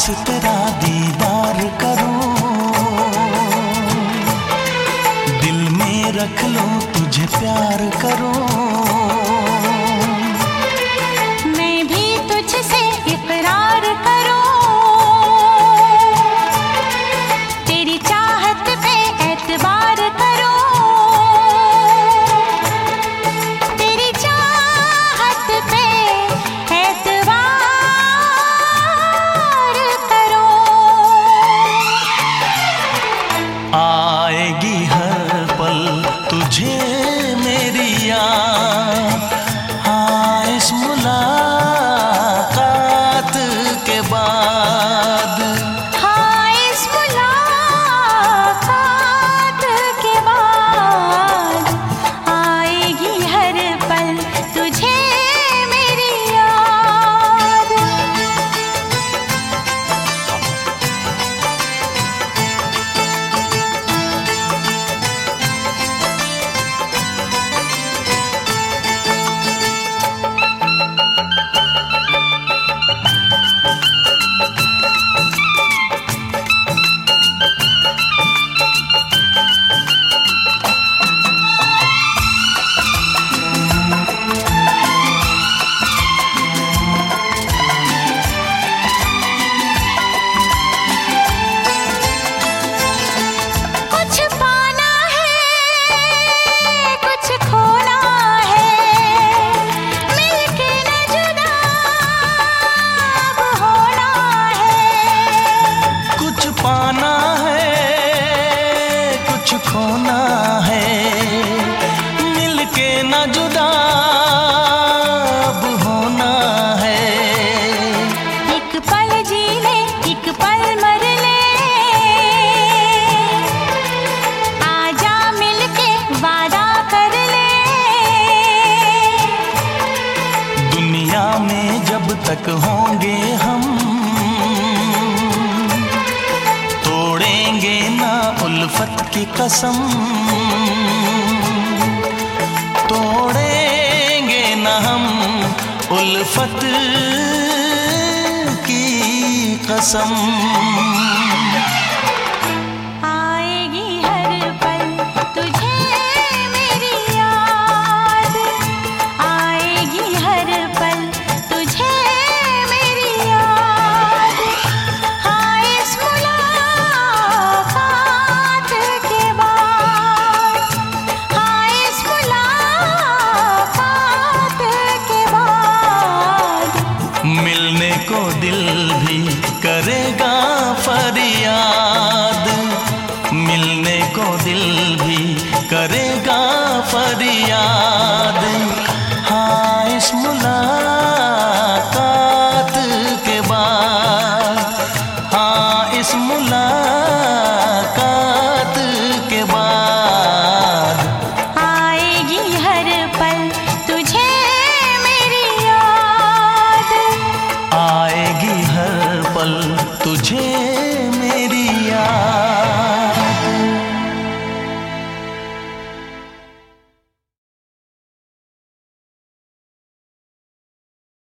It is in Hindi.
पास तेरा दीदार करूं, दिल में रख लूं तुझे प्यार करूं। मैं भी तुझसे इकरार करूं, तेरी चाहत पे एतबार करूं, तेरी चाहत पे एतबार करूं। आएगी हर पल तुझे मेरी याद, हाँ इस मुलाकात के बाद। हाँ इस मुलाकात के बाद आएगी हर पल तुझे मेरी याद। पाना है कुछ खोना है, मिलके न जुदा अब होना है। एक पल जी ले एक पल मर ले, आजा मिलके वादा कर ले। दुनिया में जब तक होंगे हम, तोड़ेंगे ना उल्फत की कसम, तोड़ेंगे ना हम उल्फत की कसम। आएगी हर पल तुझे मेरी याद, आएगी हर पल तुझे मेरी याद। हाँ इस मुलाकात के बाद, हाँ इस मुलाकात के बाद मिलने को दिल भी करेगा फरियाद, मिलने को दिल भी करेगा फरियाद। हाँ इस मुलाकात के बाद, हाँ इस मुलाकात के बाद आएगी हर पल तुझे मेरी याद, आएगी हर पल तुझे